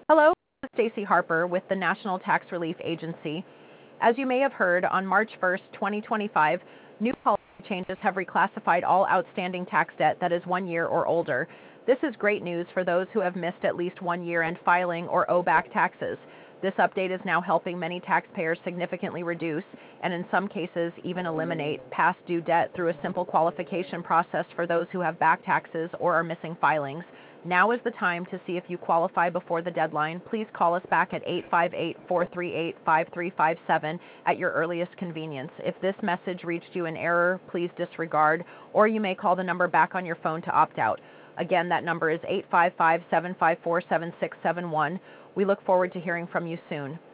Hello, this is Stacey Harper with the National Tax Relief Agency. As you may have heard, on March 1st, 2025, new policy changes have reclassified all outstanding tax debt that is 1 year or older. This is great news for those who have missed at least 1 year-end filing or owe back taxes. This update is now helping many taxpayers significantly reduce, and in some cases even eliminate, past due debt through a simple qualification process for those who have back taxes or are missing filings. Now is the time to see if you qualify before the deadline. Please call us back at 858-438-5357 at your earliest convenience. If this message reached you in error, please disregard, or you may call the number back on your phone to opt out. Again, that number is 855-754-7671. We look forward to hearing from you soon.